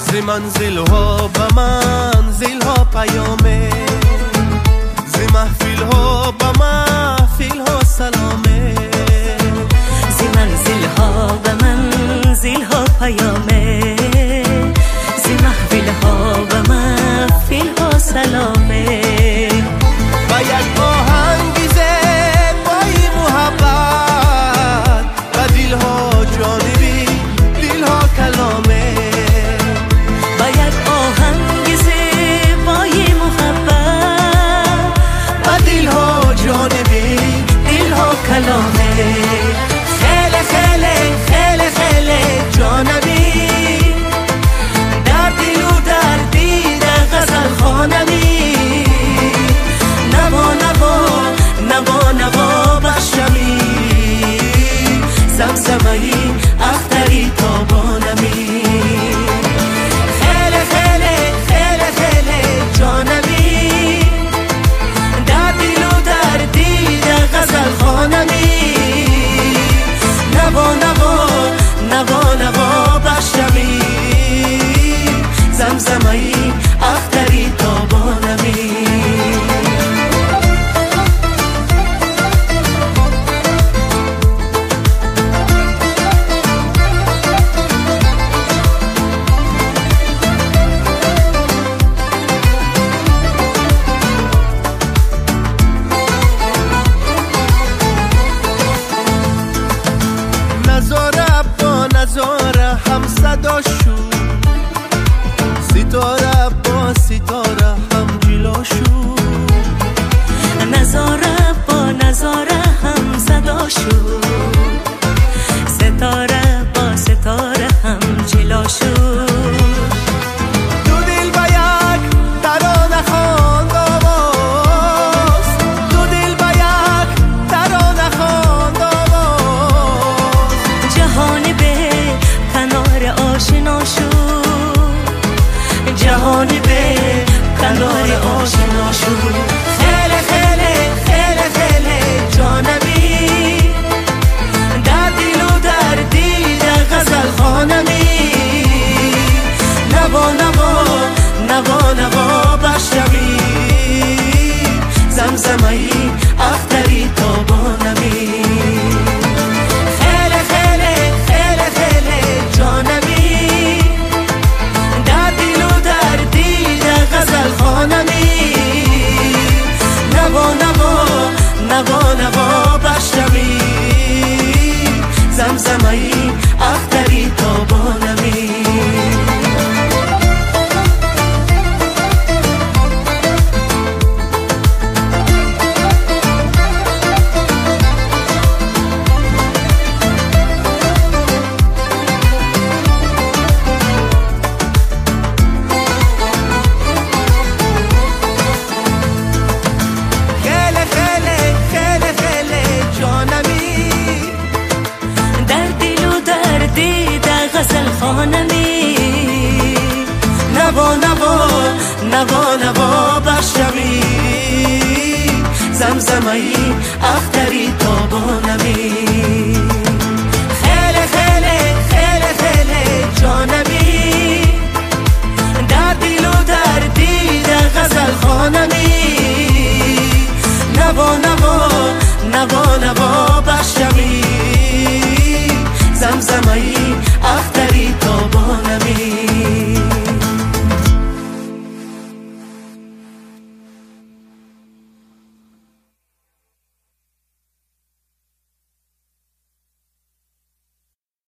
زی منزل ها به منزل ها پیامه، زی محفل ها به محفل ها سلامه، زی منزل ها به منزل ها پیامه، زی محفل ها به محفل ها سلامه. و یک آهنگ زیبای محبت و دل ها جانبی دل ها کلامه، و یک آهنگ زیبای محبت و دل ها جانبی دل ها کلامه. خیلی خیلی خیلی خیلی جانبی در دل و در دید غزل خوانمی، نوا نوا نوا نوا بخشمی، زمزمه‌ای اختری تابانمی. خیلی خیلی خیلی خیلی جانمی در دل و در دید غزل خوانمی، نوا نوا نوا نوا بخشمی، زمزمه‌ای اختری تابانمی. نظاره با نظاره هم صدا شد، ستاره با ستاره هم جلو شد، نظاره با نظاره هم صدا شد، ستاره با ستاره هم جلو شد. دو دل با یک ترانه خواند آواز، دو دل با یک ترانه خواند آواز. جهان به کنار آشنا شد، جهان به کنار آشنا شد. خیلی خیلی خیلی خیلی جانبی در دل و در دید غزل خوانمی، نوا نوا نوا نوا بخشمی، زمزمه‌ای اختری تابانمی. خیلی خیلی خیلی خیلی جانبی در دل و در دید غزل خوانمی، نوا نوا نوا نوا بخشمی، زمزمه‌ای اختری تابانمی. خیلی خیلی خیلی خیلی جانمی در دل و در دید غزل خوانمی، نوا نوا نوا نوا بخشمی، زمزمه‌ای اختری تابانمی. خیلی خیلی خیلی خیلی جانمی در دل و در دید غزل خوانمی،